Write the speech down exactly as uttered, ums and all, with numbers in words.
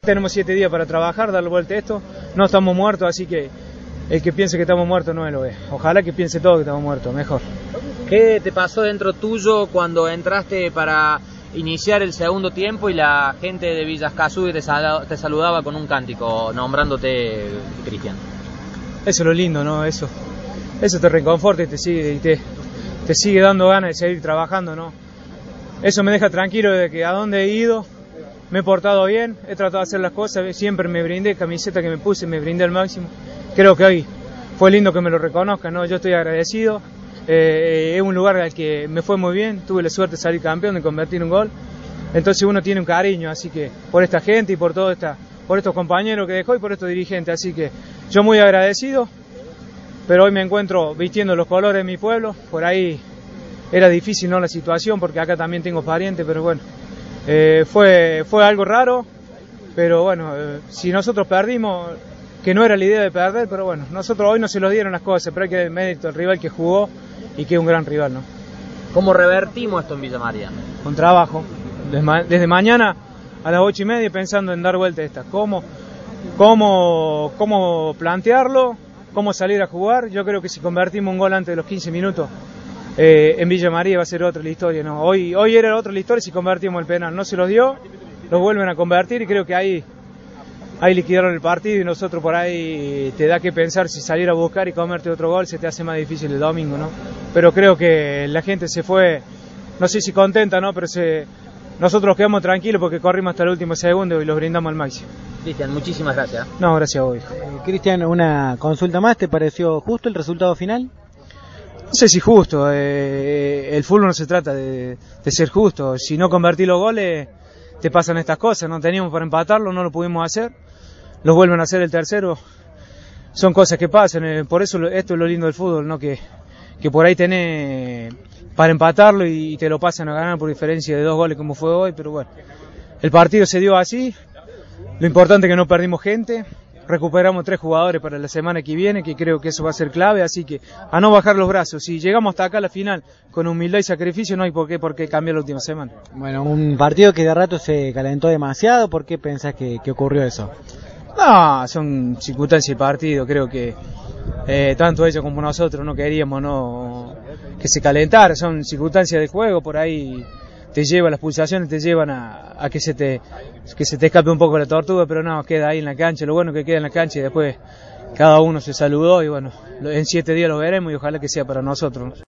Tenemos siete días para trabajar, darle vuelta a esto, no estamos muertos, así que el que piense que estamos muertos no lo es. Ojalá que piense todo que estamos muertos, mejor. ¿Qué te pasó dentro tuyo cuando entraste para iniciar el segundo tiempo y la gente de Villascazú te, sal te saludaba con un cántico nombrándote Cristian? Eso es lo lindo, ¿no? Eso, eso te reconforta y te sigue, y te, te sigue dando ganas de seguir trabajando, ¿no? Eso me deja tranquilo de que a donde he ido me he portado bien, he tratado de hacer las cosas, siempre me brindé, camiseta que me puse, me brindé al máximo. Creo que hoy fue lindo que me lo reconozcan, ¿no? Yo estoy agradecido, eh, es un lugar al que me fue muy bien, tuve la suerte de salir campeón, de convertir un gol, entonces uno tiene un cariño, así que por esta gente y por todo esta, por estos compañeros que dejó y por estos dirigentes, así que yo muy agradecido, pero hoy me encuentro vistiendo los colores de mi pueblo, por ahí era difícil, ¿no?, la situación, porque acá también tengo parientes, pero bueno, eh, fue, fue algo raro, pero bueno, eh, si nosotros perdimos, que no era la idea de perder, pero bueno, nosotros hoy no se lo dieron las cosas, pero hay que dar mérito al rival que jugó y que es un gran rival, ¿no? ¿Cómo revertimos esto en Villa María? Con trabajo, desde, ma desde mañana a las ocho y media pensando en dar vuelta a esta, cómo, cómo, cómo plantearlo, cómo salir a jugar. Yo creo que si convertimos un gol antes de los quince minutos, eh, en Villa María va a ser otra la historia, ¿no? Hoy, hoy era otra la historia si convertimos el penal, no se los dio, lo vuelven a convertir y creo que ahí, ahí liquidaron el partido y nosotros por ahí te da que pensar si salir a buscar y comerte otro gol se te hace más difícil el domingo, ¿no? Pero creo que la gente se fue, no sé si contenta, ¿no? Pero se, nosotros quedamos tranquilos porque corrimos hasta el último segundo y los brindamos al máximo. Cristian, muchísimas gracias. No, gracias a vos. Eh, Cristian, una consulta más, ¿te pareció justo el resultado final? No sé si justo, eh, el fútbol no se trata de, de ser justo, si no convertís los goles te pasan estas cosas, no teníamos para empatarlo, no lo pudimos hacer, los vuelven a hacer el tercero, son cosas que pasan, eh, por eso esto es lo lindo del fútbol, ¿no? que, que por ahí tenés para empatarlo y te lo pasan a ganar por diferencia de dos goles como fue hoy, pero bueno, el partido se dio así, lo importante es que no perdimos gente, recuperamos tres jugadores para la semana que viene, que creo que eso va a ser clave, así que a no bajar los brazos. Si llegamos hasta acá a la final con humildad y sacrificio, no hay por qué, por qué cambiar la última semana. Bueno, un partido que de rato se calentó demasiado, ¿por qué pensás que, que ocurrió eso? No, son circunstancias del partido, creo que eh, tanto ellos como nosotros no queríamos no que se calentara, son circunstancias del juego, por ahí te lleva, las pulsaciones te llevan a, a que se te que se te escape un poco la tortuga, pero no, queda ahí en la cancha, lo bueno que queda en la cancha y después cada uno se saludó y bueno, en siete días lo veremos y ojalá que sea para nosotros.